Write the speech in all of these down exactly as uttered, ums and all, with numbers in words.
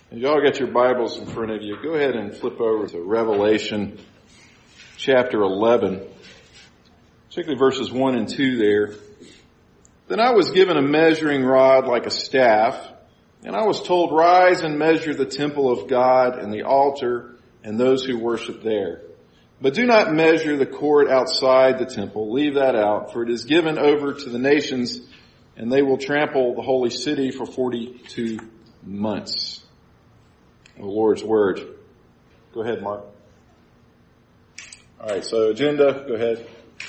If y'all got your Bibles in front of you, go ahead and flip over to Revelation chapter eleven, particularly verses one and two there. Then I was given a measuring rod like a staff, and I was told, rise and measure the temple of God and the altar and those who worship there. But do not measure the court outside the temple. Leave that out, for it is given over to the nations, and they will trample the holy city for forty-two months. The Lord's Word. Go ahead, Mark. All right, so agenda, go ahead.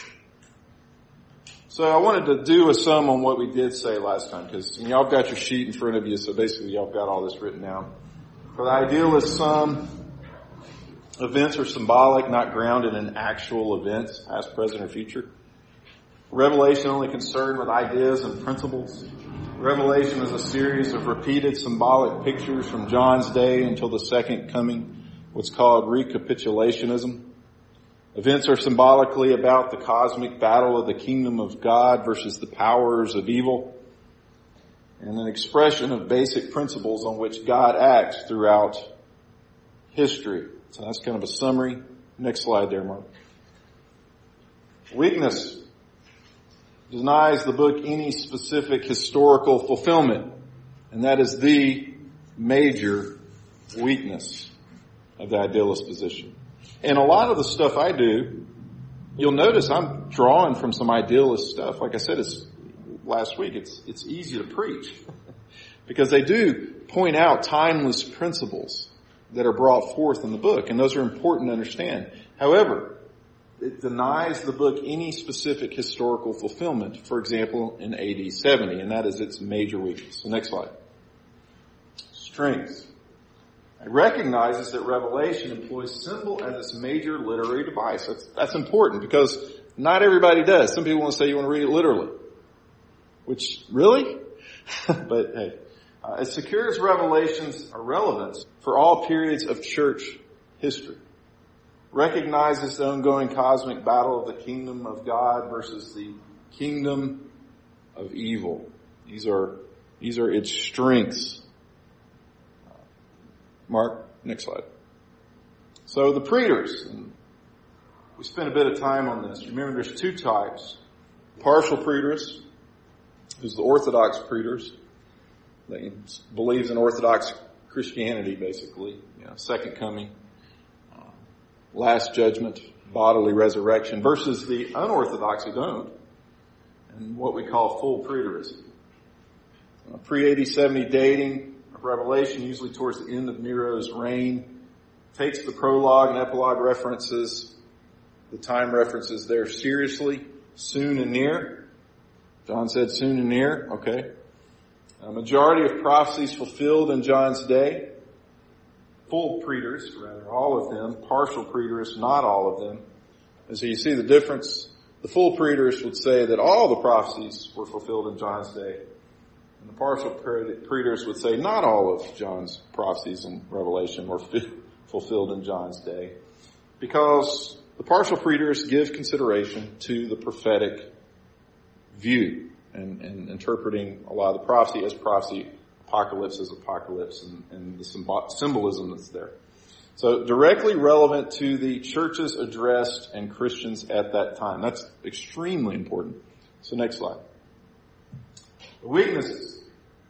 So I wanted to do a sum on what we did say last time, because y'all got your sheet in front of you, so basically y'all got all this written down. For the idealist, some events are symbolic, not grounded in actual events, past, present, or future. Revelation only concerned with ideas and principles. Revelation is a series of repeated symbolic pictures from John's day until the second coming, what's called recapitulationism. Events are symbolically about the cosmic battle of the kingdom of God versus the powers of evil, and an expression of basic principles on which God acts throughout history. So that's kind of a summary. Next slide there, Mark. Weakness denies the book any specific historical fulfillment, and that is the major weakness of the idealist position. And a lot of the stuff I do, you'll notice I'm drawing from some idealist stuff. Like I said, it's last week, it's it's easy to preach because they do point out timeless principles that are brought forth in the book, and those are important to understand. However, it denies the book any specific historical fulfillment, for example, in A D seventy, and that is its major weakness. So next slide. Strengths. It recognizes that Revelation employs symbol as its major literary device. That's, that's important because not everybody does. Some people want to say you want to read it literally, which, really? But hey, uh, it secures Revelation's relevance for all periods of church history. Recognizes the ongoing cosmic battle of the kingdom of God versus the kingdom of evil. These are, these are its strengths. Mark, next slide. So the preterists, and we spent a bit of time on this. Remember there's two types. Partial preterist, who's the Orthodox preterist, that believes in Orthodox Christianity basically, you know, second coming, uh, last judgment, bodily resurrection, versus the unorthodox who don't, and what we call full preterism. Uh, Pre-A D seventy dating of Revelation, usually towards the end of Nero's reign, takes the prologue and epilogue references, the time references there seriously, soon and near. John said soon and near, okay. A majority of prophecies fulfilled in John's day. Full preterists, rather, all of them. Partial preterists, not all of them. And so you see the difference. The full preterists would say that all the prophecies were fulfilled in John's day. And the partial preterists would say not all of John's prophecies in Revelation were fulfilled in John's day. Because the partial preterists give consideration to the prophetic view and, and interpreting a lot of the prophecy as prophecy, apocalypse as apocalypse, and, and the symbolism that's there. So directly relevant to the churches addressed and Christians at that time. That's extremely important. So next slide. The weaknesses,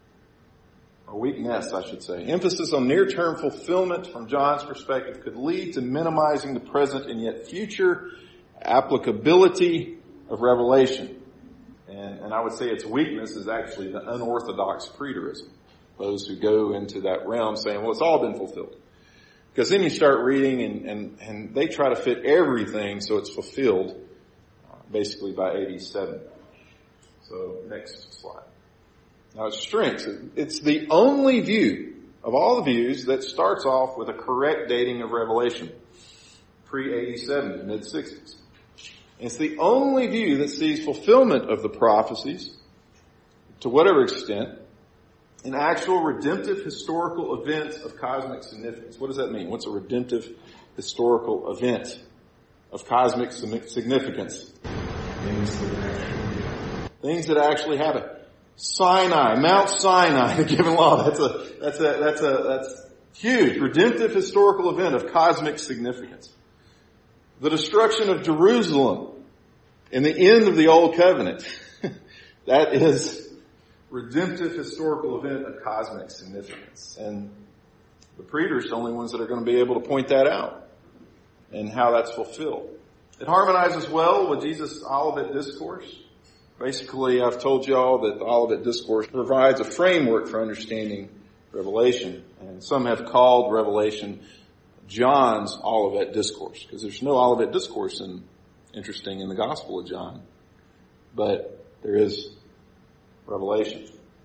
or weakness, I should say. Emphasis on near-term fulfillment from John's perspective could lead to minimizing the present and yet future applicability of Revelation. And, and I would say its weakness is actually the unorthodox preterism. Those who go into that realm saying, well, it's all been fulfilled. Because then you start reading and, and, and they try to fit everything so it's fulfilled uh, basically by A D seventy. So next slide. Now its strengths. It's the only view of all the views that starts off with a correct dating of Revelation. Pre-A D seventy, mid-sixties. It's the only view that sees fulfillment of the prophecies, to whatever extent, in actual redemptive historical events of cosmic significance. What does that mean? What's a redemptive historical event of cosmic significance? Things that actually happen. Things that actually happen. Sinai, Mount Sinai, the given law. That's a, that's a, that's a, that's Huge, redemptive historical event of cosmic significance. The destruction of Jerusalem and the end of the Old Covenant. That is redemptive historical event of cosmic significance. And the preachers are the only ones that are going to be able to point that out and how that's fulfilled. It harmonizes well with Jesus' Olivet Discourse. Basically, I've told you all that the Olivet Discourse provides a framework for understanding Revelation. And some have called Revelation John's Olivet Discourse, because there's no Olivet Discourse in, interesting in the Gospel of John. But there is Revelation.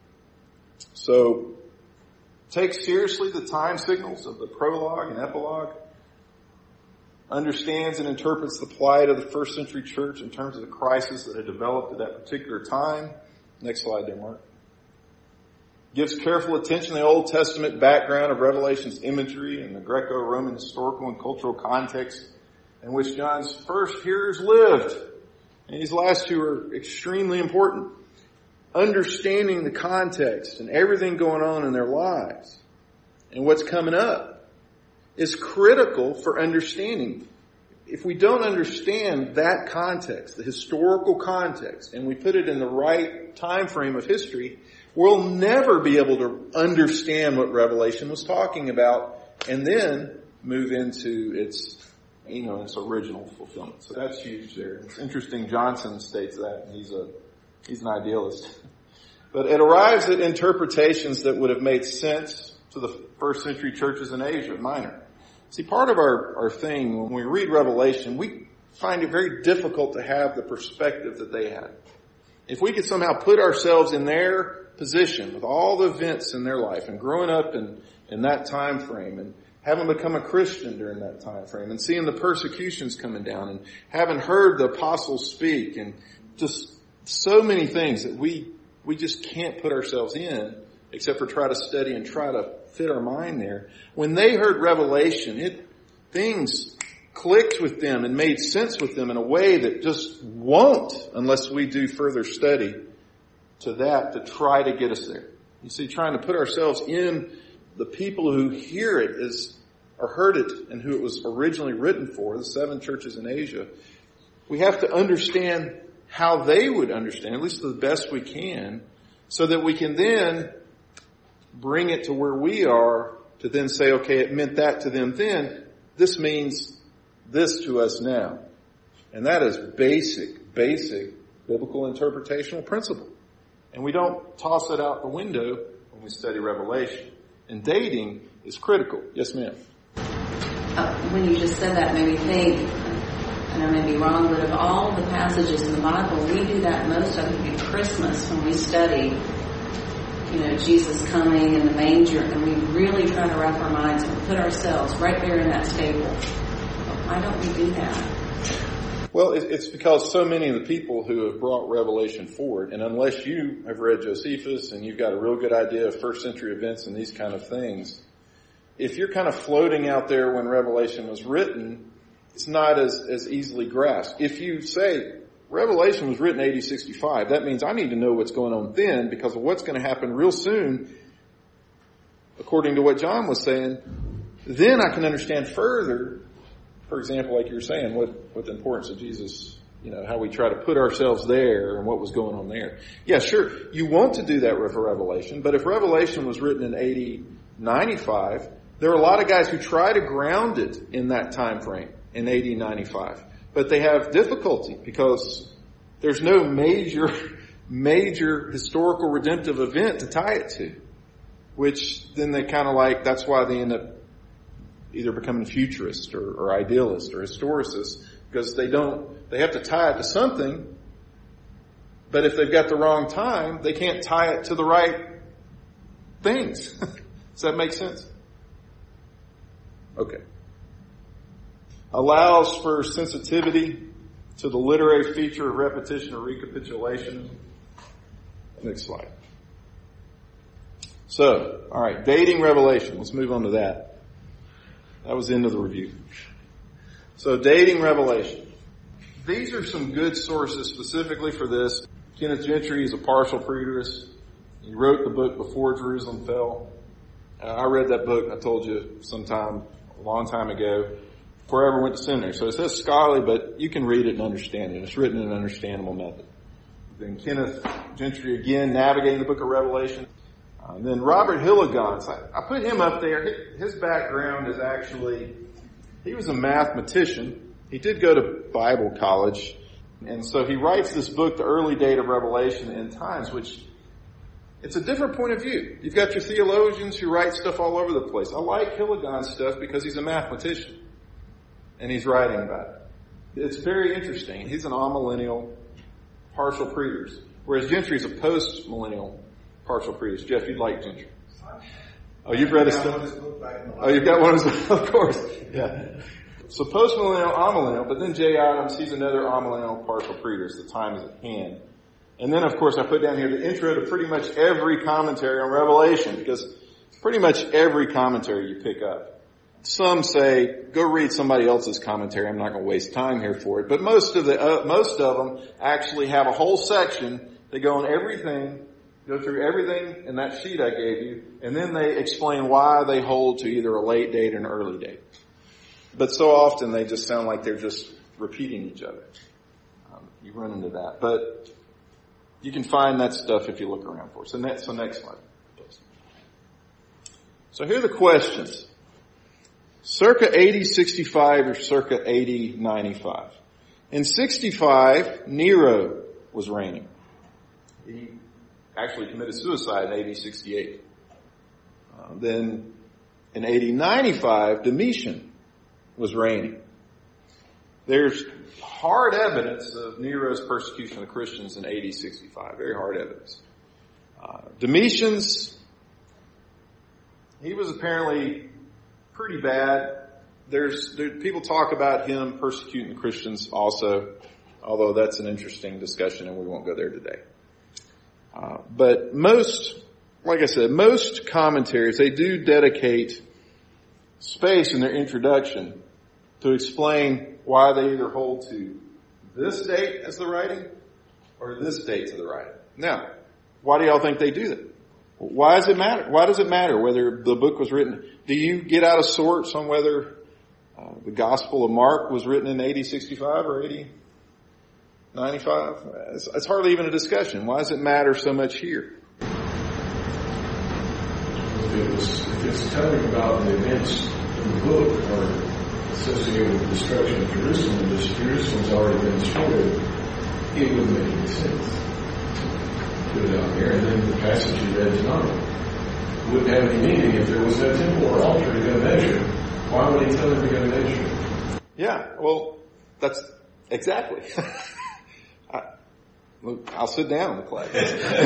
So, take seriously the time signals of the prologue and epilogue. Understands and interprets the plight of the first century church in terms of the crisis that had developed at that particular time. Next slide there, Mark. Gives careful attention to the Old Testament background of Revelation's imagery and the Greco-Roman historical and cultural context in which John's first hearers lived. And these last two are extremely important. Understanding the context and everything going on in their lives and what's coming up is critical for understanding. If we don't understand that context, the historical context, and we put it in the right time frame of history, we'll never be able to understand what Revelation was talking about and then move into its, you know, its original fulfillment. So that's huge there. It's interesting. Johnson states that. He's a, he's an idealist. But it arrives at interpretations that would have made sense to the first century churches in Asia Minor. See, part of our, our thing, when we read Revelation, we find it very difficult to have the perspective that they had. If we could somehow put ourselves in their position with all the events in their life and growing up in, in that time frame and having become a Christian during that time frame and seeing the persecutions coming down and having heard the apostles speak and just so many things that we, we just can't put ourselves in except for try to study and try to fit our mind there. When they heard Revelation, it, things clicked with them and made sense with them in a way that just won't unless we do further study to that to try to get us there. You see, trying to put ourselves in the people who hear it is, or heard it and who it was originally written for, the seven churches in Asia. We have to understand how they would understand, at least to the best we can, so that we can then bring it to where we are to then say, okay, it meant that to them then. This means this to us now. And that is basic, basic biblical interpretational principle. And we don't toss it out the window when we study Revelation. And dating is critical. Yes, ma'am. Uh, when you just said that made me think, and I may be wrong, but of all the passages in the Bible, we do that most, I think, at Christmas when we study, you know, Jesus coming in the manger, and we really try to wrap our minds and put ourselves right there in that stable. Why don't we do that? Well, it's because so many of the people who have brought Revelation forward, and unless you have read Josephus and you've got a real good idea of first century events and these kind of things, if you're kind of floating out there when Revelation was written, it's not as, as easily grasped. If you say, Revelation was written A D sixty-five, that means I need to know what's going on then because of what's going to happen real soon, according to what John was saying, then I can understand further, for example, like you were saying, what, what the importance of Jesus, you know, how we try to put ourselves there and what was going on there. Yeah, sure, you want to do that with Revelation, but if Revelation was written in A D ninety-five, there are a lot of guys who try to ground it in that time frame, in A D ninety-five. But they have difficulty because there's no major, major historical redemptive event to tie it to. Which then they kind of like, that's why they end up either becoming futurist or, or idealist or historicist, because they don't, they have to tie it to something, but if they've got the wrong time, they can't tie it to the right things. Does that make sense? Okay. Allows for sensitivity to the literary feature of repetition or recapitulation. Next slide. So, alright, dating Revelation. Let's move on to that. That was the end of the review. So, dating Revelation. These are some good sources specifically for this. Kenneth Gentry is a partial preterist. He wrote the book Before Jerusalem Fell. I read that book, I told you sometime, a long time ago, before I ever went to seminary. So it says scholarly, but you can read it and understand it. It's written in an understandable method. Then Kenneth Gentry again, navigating the book of Revelation. Uh, and then Robert Hilligans, I, I put him up there. His background is actually, he was a mathematician. He did go to Bible college. And so he writes this book, The Early Date of Revelation and End Times, which it's a different point of view. You've got your theologians who write stuff all over the place. I like Hilligan's stuff because he's a mathematician and he's writing about it. It's very interesting. He's an amillennial partial preterist, whereas Gentry's a post-millennial partial preterist. Jeff, you'd like Gentry. Oh, you've read his stuff? Oh, you've got one of his, of course. Yeah. So post-millennial, amillennial, but then Jay Adams, he's another amillennial partial preterist. The time is at hand. And then, of course, I put down here the intro to pretty much every commentary on Revelation, because pretty much every commentary you pick up. Some say, go read somebody else's commentary. I'm not going to waste time here for it. But most of the, uh, most of them actually have a whole section. They go on everything, go through everything in that sheet I gave you, and then they explain why they hold to either a late date or an early date. But so often they just sound like they're just repeating each other. Um, you run into that. But you can find that stuff if you look around for it. So next, so next slide, please. So here are the questions. Circa A D sixty-five or circa A D ninety-five. In sixty-five, Nero was reigning. He actually committed suicide in A D sixty-eight. Uh, then in A D ninety-five, Domitian was reigning. There's hard evidence of Nero's persecution of Christians in A D sixty-five. Very hard evidence. Uh, Domitian's, he was apparently pretty bad. There's, there, people talk about him persecuting Christians also, although that's an interesting discussion and we won't go there today. Uh, but most, like I said, most commentaries, they do dedicate space in their introduction to explain why they either hold to this date as the writing or this date to the writing. Now, why do y'all think they do that? Why does it matter? Why does it matter whether the book was written? Do you get out of sorts on whether uh, the Gospel of Mark was written in A D sixty-five or A D ninety-five? It's, it's hardly even a discussion. Why does it matter so much here? If it's, if it's telling about the events in the book or associated with the destruction of Jerusalem, and Jerusalem's already been destroyed, it wouldn't make any sense. Put it out here, and then the passage you read tonight wouldn't have any meaning if there was no temple or altar to go measure. Why would he tell them to go measure? Yeah, well, that's exactly. I, look, I'll sit down in the class.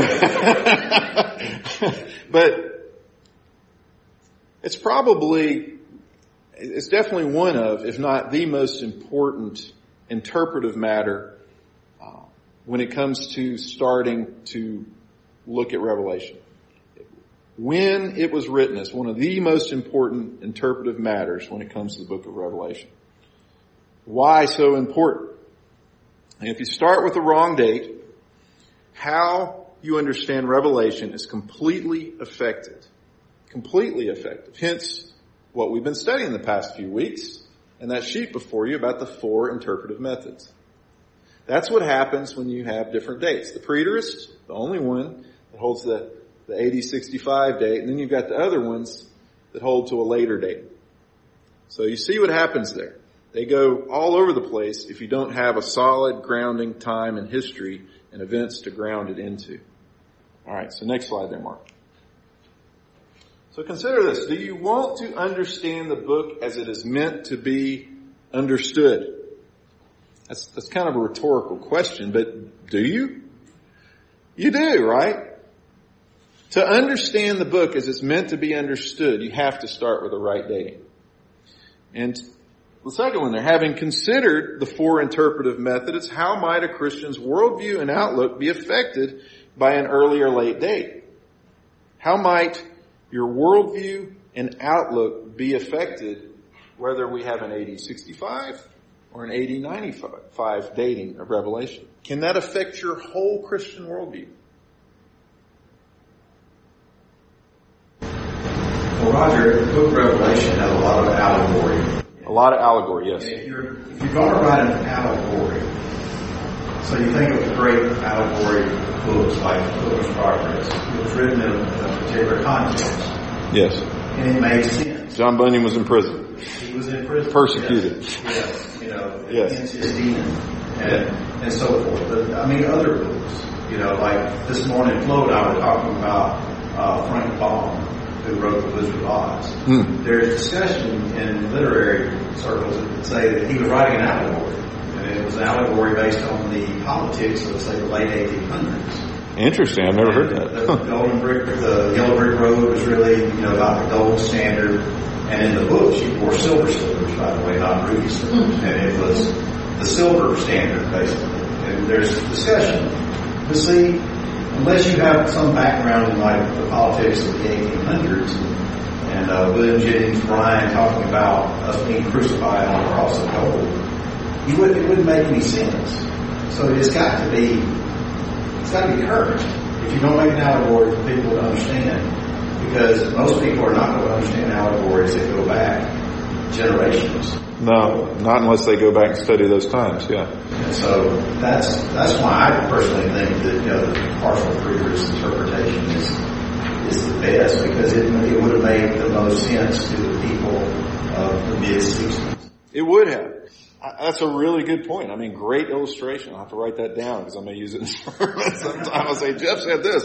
But it's probably, it's definitely one of, if not the most important interpretive matter when it comes to starting to look at Revelation. When it was written, it's one of the most important interpretive matters when it comes to the book of Revelation. Why so important? And if you start with the wrong date, how you understand Revelation is completely affected. Completely affected. Hence, what we've been studying the past few weeks, and that sheet before you about the four interpretive methods. That's what happens when you have different dates. The preterist, the only one that holds the, the A D sixty-five date, and then you've got the other ones that hold to a later date. So you see what happens there. They go all over the place if you don't have a solid grounding time and history and events to ground it into. Alright, so next slide there, Mark. So consider this. Do you want to understand the book as it is meant to be understood? That's, that's kind of a rhetorical question, but do you? You do, right? To understand the book as it's meant to be understood, you have to start with the right dating. And the second one there, having considered the four interpretive methods, how might a Christian's worldview and outlook be affected by an early or late date? How might your worldview and outlook be affected whether we have an A D sixty-five or an A D ninety-five dating of Revelation? Can that affect your whole Christian worldview? Well, Well, Roger, the book of Revelation has a lot of allegory. A lot of allegory, yes. If you're, if you're going to write an allegory, so you think of great allegory books like Pilgrim's Progress, it was written in a particular context. Yes. And it made sense. John Bunyan was in prison. He was in prison. Persecuted. Yes. yes. You know, yes. against his demon and, and so forth. But, I mean, other books, you know, like this morning, Flo and I were talking about uh, Frank Baum, who wrote The Wizard of Oz. Hmm. There's discussion in literary circles that say that he was writing an allegory. And it was an allegory based on the politics of, say, the late eighteen hundreds. Interesting. I've never heard that. The, the golden brick, the yellow brick road was really, you know, about the gold standard. And in the book, she wore silver slippers, by the way, not ruby slippers. And it was the silver standard, basically. And there's discussion. But see, unless you have some background in like the politics of the eighteen hundreds, and uh, William Jennings Bryan talking about us being crucified on the cross of gold, you wouldn't, it wouldn't make any sense. So it's got to be, it's got to be current. If you don't make an allegory for people to understand, because most people are not going to understand allegories that go back generations. No, not unless they go back and study those times, yeah. And so that's that's why I personally think that, you know, the partial preterist interpretation is is the best, because it, it would have made the most sense to the people of the mid sixties. It would have. That's a really good point. I mean, great illustration. I'll have to write that down because I may use it in sermon sometime. I'll say, Jeff said this.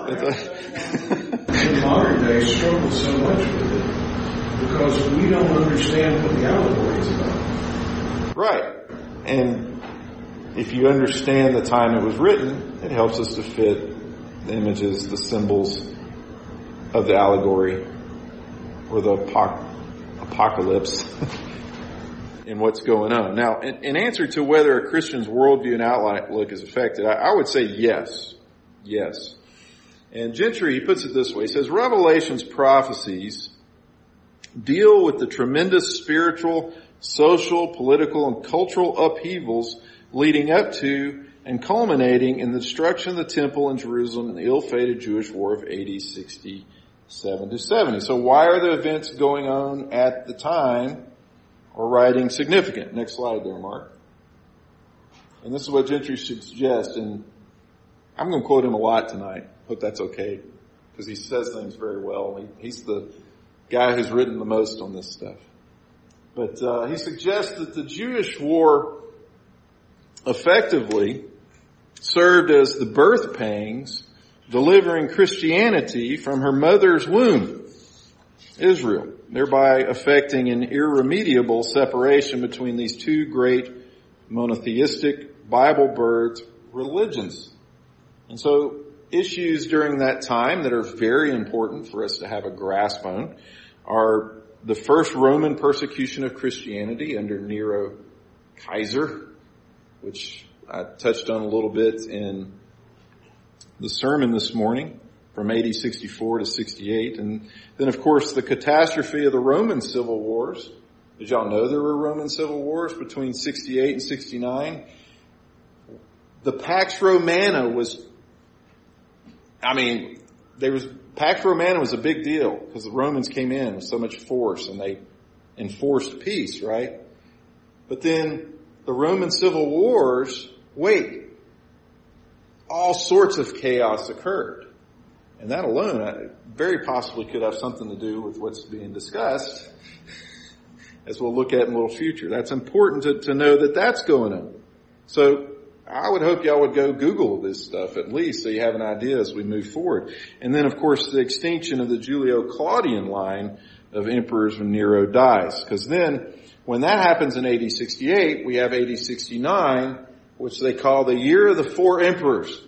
In modern days, struggle so much with it because we don't understand what the allegory is about. Right. And if you understand the time it was written, it helps us to fit the images, the symbols of the allegory or the apoc- apocalypse in what's going on. Now, in, in answer to whether a Christian's worldview and outlook is affected, I, I would say yes. Yes. And Gentry, he puts it this way. He says, Revelation's prophecies deal with the tremendous spiritual, social, political, and cultural upheavals leading up to and culminating in the destruction of the temple in Jerusalem and the ill-fated Jewish war of A D sixty-seven to seventy. So why are the events going on at the time or writing significant? Next slide there, Mark. And this is what Gentry suggests, and I'm going to quote him a lot tonight. Hope that's okay, because he says things very well. He, he's the guy who's written the most on this stuff. But uh, he suggests that the Jewish war effectively served as the birth pangs delivering Christianity from her mother's womb, Israel, thereby affecting an irremediable separation between these two great monotheistic, Bible-birthed religions. And so issues during that time that are very important for us to have a grasp on are the first Roman persecution of Christianity under Nero Kaiser, which I touched on a little bit in the sermon this morning, from A D sixty-four to sixty-eight. And then, of course, the catastrophe of the Roman civil wars. Did y'all know there were Roman civil wars between sixty-eight and sixty-nine? The Pax Romana was, I mean, there was, Pax Romana was a big deal because the Romans came in with so much force and they enforced peace, right? But then the Roman civil wars, wait, all sorts of chaos occurred. And that alone very possibly could have something to do with what's being discussed, as we'll look at in a little future. That's important to, to know that that's going on. So I would hope y'all would go Google this stuff at least so you have an idea as we move forward. And then, of course, the extinction of the Julio-Claudian line of emperors when Nero dies. Because then, when that happens in A D sixty-eight, we have A D sixty-nine, which they call the year of the four emperors.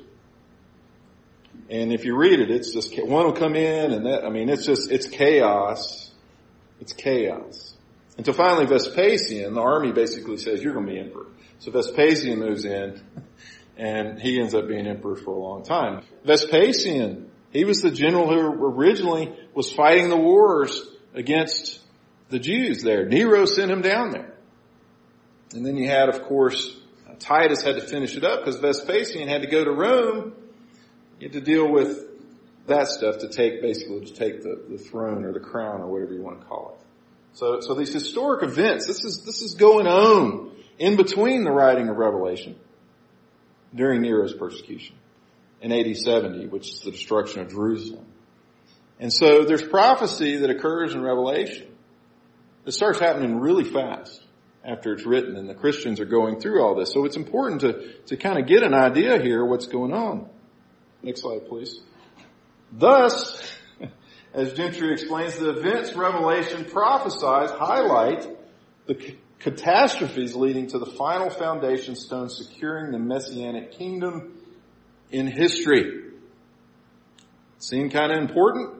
And if you read it, it's just, one will come in and that, I mean, it's just, it's chaos. It's chaos. Until finally Vespasian, the army basically says, you're going to be emperor. So Vespasian moves in and he ends up being emperor for a long time. Vespasian, he was the general who originally was fighting the wars against the Jews there. Nero sent him down there. And then you had, of course, Titus had to finish it up because Vespasian had to go to Rome. You had to deal with that stuff to take, basically to take the, the throne or the crown or whatever you want to call it. So, so these historic events, this is, this is going on in between the writing of Revelation during Nero's persecution in A D seventy, which is the destruction of Jerusalem. And so there's prophecy that occurs in Revelation. It starts happening really fast after it's written, and the Christians are going through all this. So it's important to, to kind of get an idea here what's going on. Next slide, please. Thus, as Gentry explains, the events Revelation prophesies highlight the c- catastrophes leading to the final foundation stone securing the Messianic kingdom in history. Seem kind of important?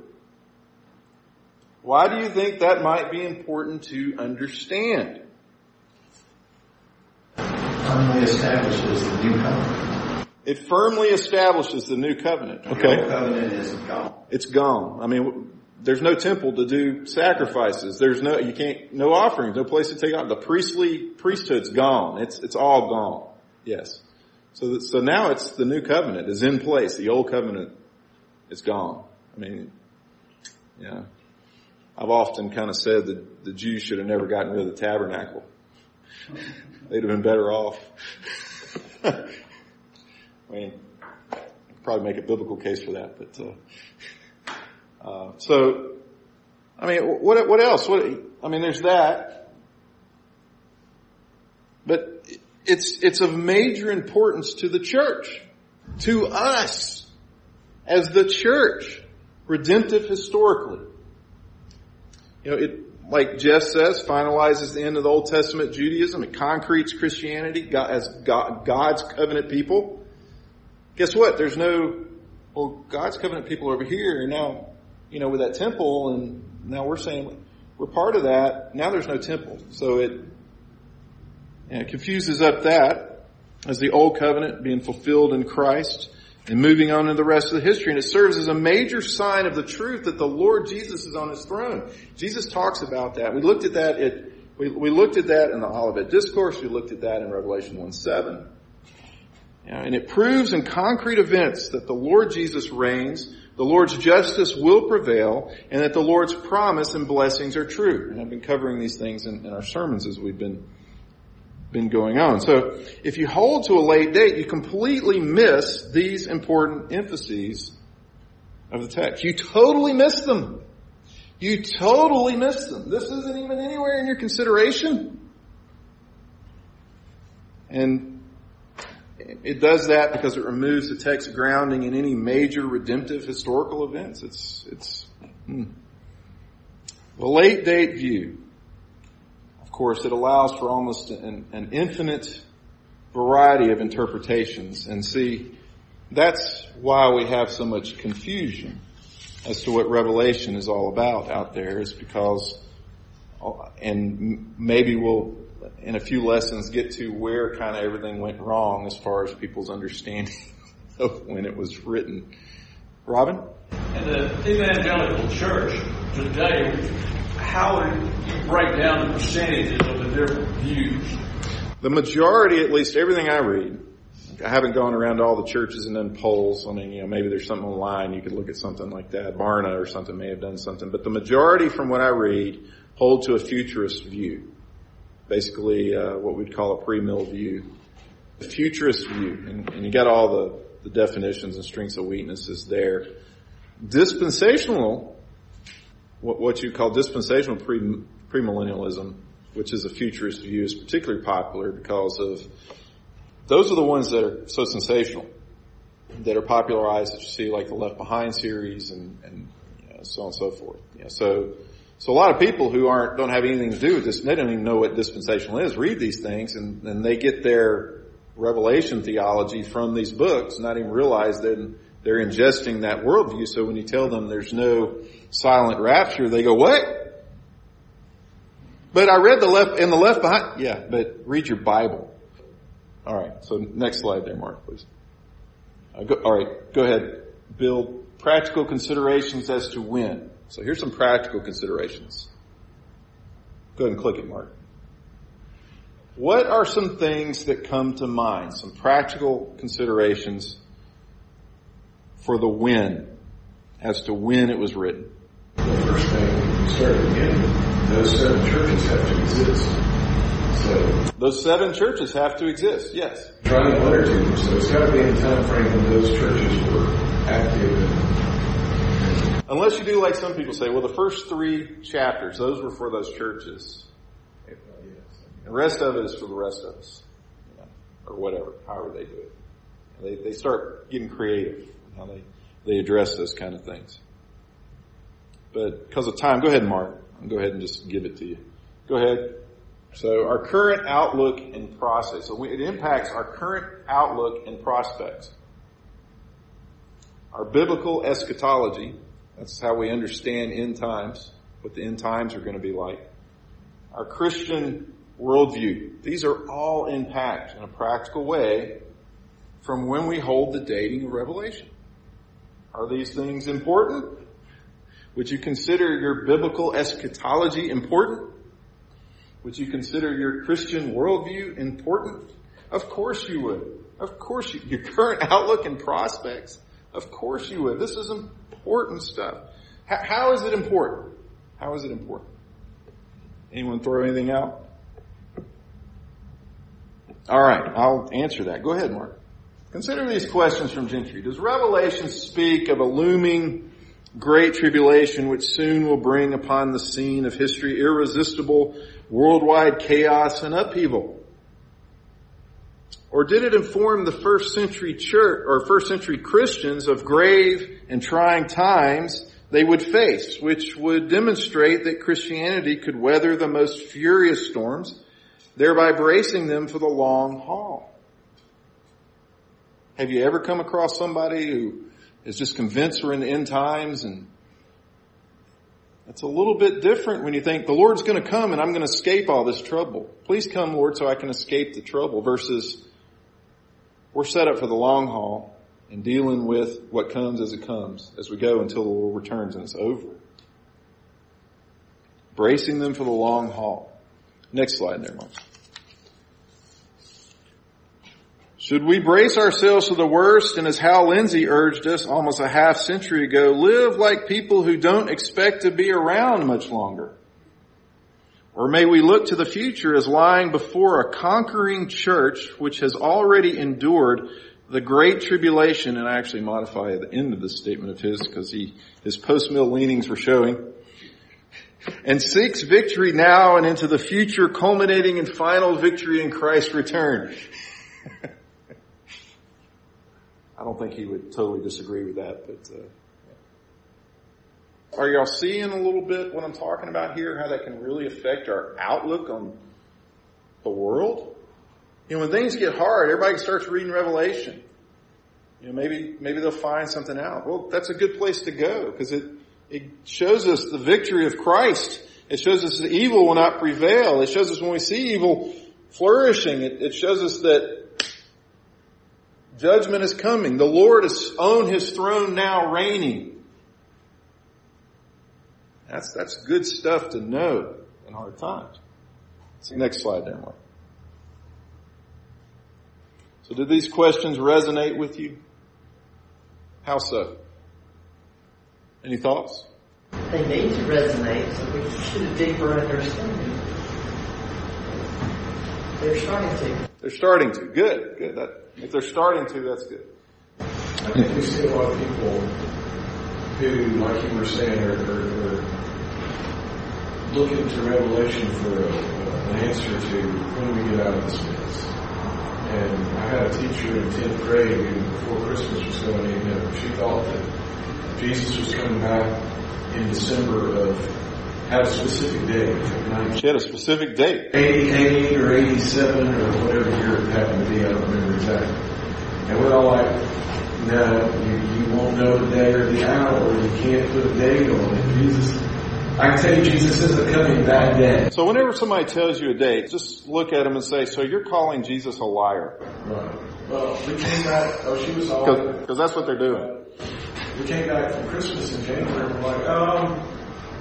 Why do you think that might be important to understand? Firmly establishes the new covenant. It firmly establishes the new covenant. Okay. The old covenant is gone. It's gone. I mean, there's no temple to do sacrifices. There's no, you can't, no offerings, no place to take out. The priestly priesthood's gone. It's, it's all gone. Yes. So, that, so now it's the new covenant is in place. The old covenant is gone. I mean, yeah. I've often kind of said that the Jews should have never gotten rid of the tabernacle. They'd have been better off. I mean, I could probably make a biblical case for that, but, uh, uh, so, I mean, what, what else? What, I mean, there's that. But it's, it's of major importance to the church, to us, as the church, redemptive historically. You know, it, like Jess says, finalizes the end of the Old Testament Judaism. It concretes Christianity God, as God, God's covenant people. Guess what? There's no, well, God's covenant people over here, and now, you know, with that temple, and now we're saying we're part of that. Now there's no temple. So it, you know, it confuses up that as the Old Covenant being fulfilled in Christ and moving on to the rest of the history. And it serves as a major sign of the truth that the Lord Jesus is on his throne. Jesus talks about that. We looked at that at, we, we looked at that in the Olivet Discourse. We looked at that in Revelation one seven. You know, and it proves in concrete events that the Lord Jesus reigns, the Lord's justice will prevail, and that the Lord's promise and blessings are true. And I've been covering these things in, in our sermons as we've been been going on. So if you hold to a late date, you completely miss these important emphases of the text. You totally miss them. You totally miss them. This isn't even anywhere in your consideration. And it does that because it removes the text grounding in any major redemptive historical events. It's, it's, hmm. The late date view. Of course, it allows for almost an, an infinite variety of interpretations. And see, that's why we have so much confusion as to what Revelation is all about out there, is because, and maybe we'll, in a few lessons, get to where kind of everything went wrong as far as people's understanding of when it was written. Robin? In the evangelical church today, how do you break down the percentages of the different views? The majority, at least everything I read, I haven't gone around to all the churches and done polls. I mean, you know, maybe there's something online. You could look at something like that. Barna or something may have done something. But the majority, from what I read, hold to a futurist view. Basically, uh, what we'd call a pre-mill view. The futurist view. And, and you got all the, the definitions and strengths and weaknesses there. Dispensational, what, what you call dispensational pre, premillennialism, which is a futurist view, is particularly popular because of those are the ones that are so sensational, that are popularized that you see, like the Left Behind series and, and you know, so on and so forth. You know, so, so a lot of people who aren't, don't have anything to do with this, they don't even know what dispensational is, read these things, and, and they get their revelation theology from these books, not even realize that they're ingesting that worldview. So when you tell them there's no silent rapture, they go, what? But I read the left, in the Left Behind, yeah, but read your Bible. All right, so next slide there, Mark, please. Uh, go, all right, go ahead. Build practical considerations as to when. So here's some practical considerations. Go ahead and click it, Mark. What are some things that come to mind? Some practical considerations for the when. as to when it was written. The first thing, we start again, those seven churches have to exist. So, those seven churches have to exist, yes. Trying a letter to them, so it's got to be in the time frame when those churches were active. And, unless you do like some people say, well, the first three chapters, those were for those churches. The rest of it is for the rest of us. You know, or whatever, however they do it. They, they start getting creative in how they, they address those kind of things. But because of time, go ahead, Mark. I'll go ahead and just give it to you. Go ahead. So our current outlook and process. So it impacts our current outlook and prospects. Our biblical eschatology. That's how we understand end times, what the end times are going to be like. Our Christian worldview. These are all impact in a practical way from when we hold the dating of Revelation. Are these things important? Would you consider your biblical eschatology important? Would you consider your Christian worldview important? Of course you would. Of course you, your current outlook and prospects? Of course you would. This is important stuff. How, how is it important? How is it important? Anyone throw anything out? All right, I'll answer that. Go ahead, Mark. Consider these questions from Gentry. Does Revelation speak of a looming great tribulation which soon will bring upon the scene of history irresistible worldwide chaos and upheaval? Or did it inform the first century church or first century Christians of grave and trying times they would face, which would demonstrate that Christianity could weather the most furious storms, thereby bracing them for the long haul? Have you ever come across somebody who is just convinced we're in the end times? And it's a little bit different when you think the Lord's going to come and I'm going to escape all this trouble. Please come, Lord, so I can escape the trouble, versus we're set up for the long haul and dealing with what comes as it comes as we go until the Lord returns and it's over. Bracing them for the long haul. Next slide there, Mark. Should we brace ourselves for the worst and, as Hal Lindsey urged us almost a half century ago, live like people who don't expect to be around much longer? Or may we look to the future as lying before a conquering church which has already endured the great tribulation? And I actually modify the end of this statement of his because he his post-mill leanings were showing. And seeks victory now and into the future, culminating in final victory in Christ's return. I don't think he would totally disagree with that, but uh, yeah. Are y'all seeing a little bit what I'm talking about here? How that can really affect our outlook on the world? You know, when things get hard, everybody starts reading Revelation. You know, maybe maybe they'll find something out. Well, that's a good place to go because it it shows us the victory of Christ. It shows us that evil will not prevail. It shows us when we see evil flourishing, it, it shows us that judgment is coming. The Lord is on His throne now, reigning. That's that's good stuff to know in hard times. See, next slide there, Mark. So did these questions resonate with you? How so? Any thoughts? They need to resonate so we can get a deeper understanding. They're starting to. They're starting to. Good. Good. That, if they're starting to, that's good. I think we see a lot of people who, like you were saying, are, are, are looking to Revelation for a, an answer to when we get out of this mess. And I had a teacher in tenth grade who, before Christmas was going in, you know, she thought that Jesus was coming back in December of, had a specific date. She had a specific date. eighty-eight or eighty-seven or whatever year it happened to be, I don't remember exactly. And we're all like, no, you, you won't know the day or the hour, you can't put a date on it. Jesus, I can tell you Jesus isn't coming that day. So whenever somebody tells you a date, just look at them and say, so you're calling Jesus a liar. Right. Well, we came back, oh, she was all... Because that's what they're doing. We came back from Christmas in January and we're like, um...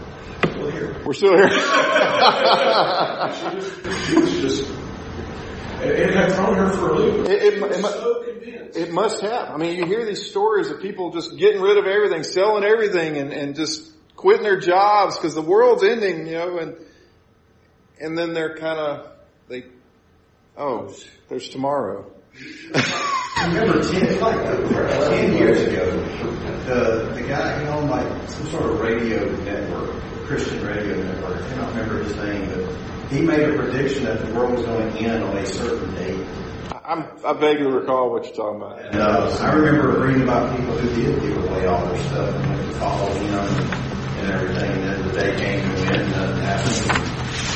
We're here. We're still here. she, just, she was just And it had thrown her for a loop. It, it, it, so convinced. it must have. I mean, you hear these stories of people just getting rid of everything, selling everything, and, and just quitting their jobs because the world's ending, you know, and and then they're kind of, they, oh, there's tomorrow. Remember ten, like, uh, ten years ago, the the guy who owned like some sort of radio network, Christian radio network, I don't remember his name, but he made a prediction that the world was going to end on a certain date. I'm, I vaguely recall what you're talking about. And uh, I remember reading about people who did give away all their stuff and went to follow him and, and everything, and then the day came and went and nothing happened.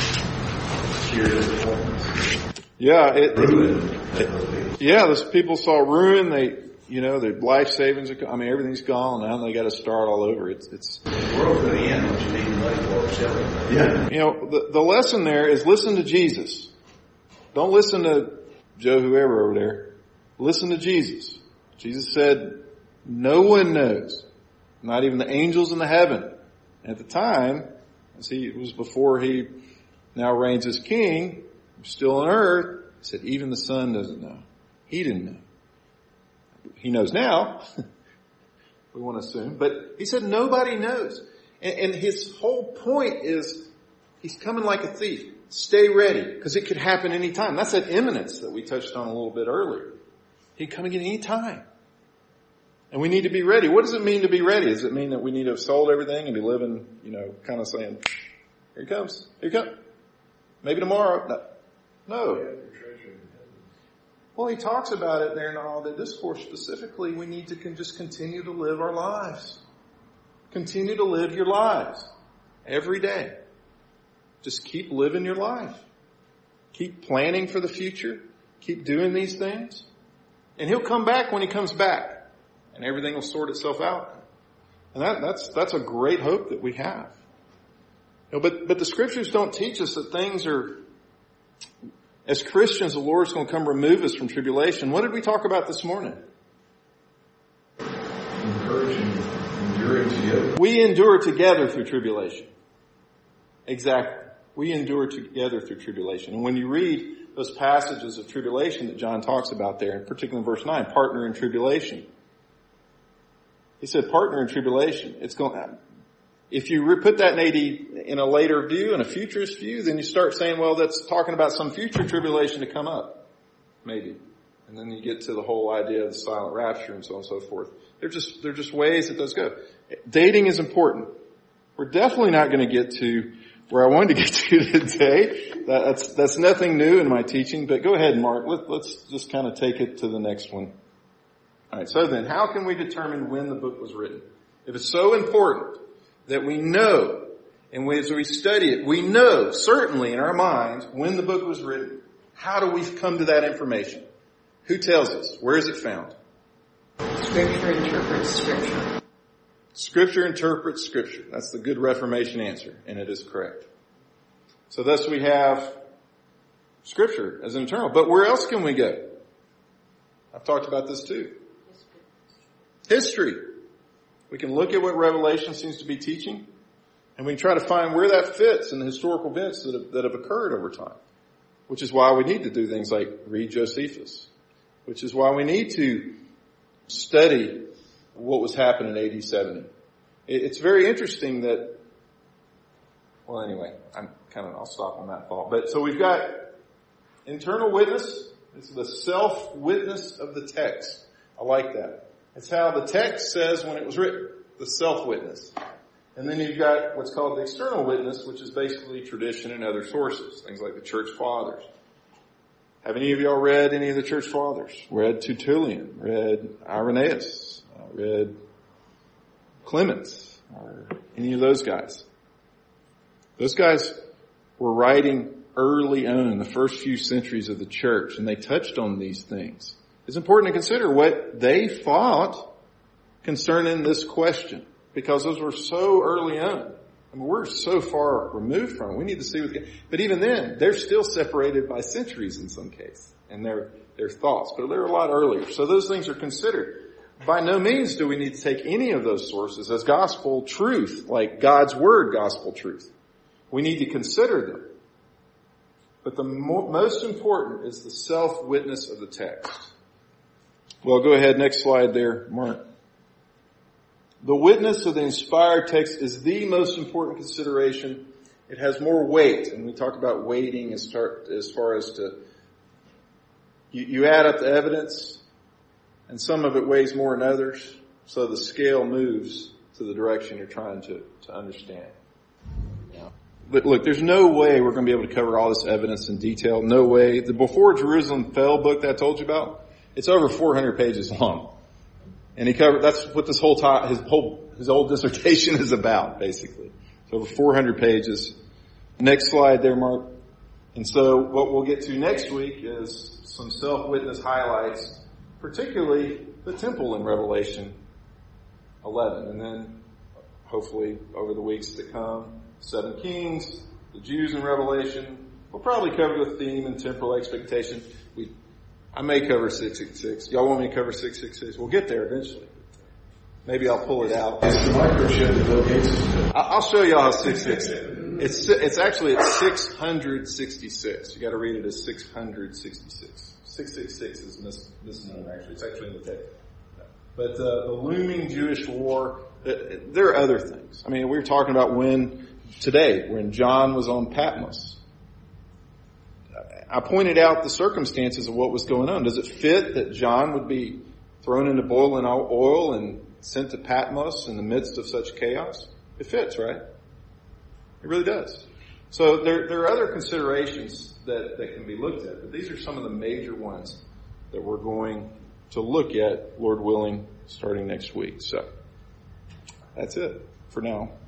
Sheer disappointment. Yeah, it, Ruined. it, yeah, those people saw ruin. They, you know, their life savings. Are, I mean, everything's gone now. They got to start all over. It's, it's. The world's going to end. What you need money for selling. Yeah. You know, the the lesson there is listen to Jesus. Don't listen to Joe whoever over there. Listen to Jesus. Jesus said, "No one knows, not even the angels in the heaven." At the time, see, it was before he now reigns as king. Still on earth, he said, even the Son doesn't know. He didn't know. He knows now. We want to assume. But he said nobody knows. And, and his whole point is he's coming like a thief. Stay ready, because it could happen any time. That's that imminence that we touched on a little bit earlier. He can come again any time. And we need to be ready. What does it mean to be ready? Does it mean that we need to have sold everything and be living, you know, kind of saying, here he comes, here he comes. Maybe tomorrow. No. No. Well, he talks about it there in all the discourse specifically. We need to con- just continue to live our lives. Continue to live your lives every day. Just keep living your life. Keep planning for the future. Keep doing these things. And he'll come back when he comes back. And everything will sort itself out. And that, that's, that's a great hope that we have. You know, but, but the scriptures don't teach us that things are, as Christians, the Lord's going to come remove us from tribulation. What did we talk about this morning? Encouraging, enduring together. We endure together through tribulation. Exactly. We endure together through tribulation. And when you read those passages of tribulation that John talks about there, in particular in verse nine, partner in tribulation. He said partner in tribulation. It's going to, if you put that in eighty, in a later view, in a futurist view, then you start saying, well, that's talking about some future tribulation to come up. Maybe. And then you get to the whole idea of the silent rapture and so on and so forth. They're just, they're just ways that those go. Dating is important. We're definitely not going to get to where I wanted to get to today. That's, that's nothing new in my teaching, but go ahead, Mark. Let, let's just kind of take it to the next one. Alright, so then, how can we determine when the book was written? If it's so important that we know, and as we study it, we know certainly in our minds when the book was written. How do we come to that information? Who tells us? Where is it found? Scripture interprets Scripture. Scripture interprets Scripture. That's the good Reformation answer, and it is correct. So thus we have Scripture as an internal. But where else can we go? I've talked about this too. History. We can look at what Revelation seems to be teaching, and we can try to find where that fits in the historical events that have, that have occurred over time. Which is why we need to do things like read Josephus. Which is why we need to study what was happening in A D seventy. It's very interesting that, well anyway, I'm kind of, I'll stop on that thought. But so we've got internal witness. It's the self-witness of the text. I like that. It's how the text says when it was written, the self-witness. And then you've got what's called the external witness, which is basically tradition and other sources, things like the church fathers. Have any of y'all read any of the church fathers? Read Tertullian, read Irenaeus, uh, read Clemens, or any of those guys? Those guys were writing early on in the first few centuries of the church, and they touched on these things. It's important to consider what they thought concerning this question, because those were so early on. I mean, we're so far removed from it. We need to see what, the, but even then, they're still separated by centuries in some case, and their their thoughts. But they're a lot earlier, so those things are considered. By no means do we need to take any of those sources as gospel truth, like God's word gospel truth. We need to consider them. But the mo- most important is the self-witness of the text. Well, go ahead. Next slide there, Mark. The witness of the inspired text is the most important consideration. It has more weight, and we talk about weighting as far as, far as to, you, you add up the evidence, and some of it weighs more than others, so the scale moves to the direction you're trying to, to understand. Yeah. But look, there's no way we're going to be able to cover all this evidence in detail. No way. The Before Jerusalem Fell book that I told you about, it's over four hundred pages long. And he covered, that's what this whole time, his whole, his whole dissertation is about, basically. It's over four hundred pages. Next slide there, Mark. And so what we'll get to next week is some self-witness highlights, particularly the temple in Revelation eleven. And then, hopefully, over the weeks to come, Seven Kings, the Jews in Revelation. We'll probably cover the theme and temporal expectation. We I may cover six six six. Y'all want me to cover six six six? We'll get there eventually. Maybe I'll pull it out. It's the microchip that Bill Gates is doing. I'll show y'all how six six six. It's it's actually at six hundred sixty-six. You got to read it as six hundred sixty-six. six six six is mis- misnomer actually. It's actually in the text. But uh, the looming Jewish war. There are other things. I mean, we were talking about when today when John was on Patmos. I pointed out the circumstances of what was going on. Does it fit that John would be thrown into boiling oil and sent to Patmos in the midst of such chaos? It fits, right? It really does. So there, there are other considerations that, that can be looked at, but these are some of the major ones that we're going to look at, Lord willing, starting next week. So that's it for now.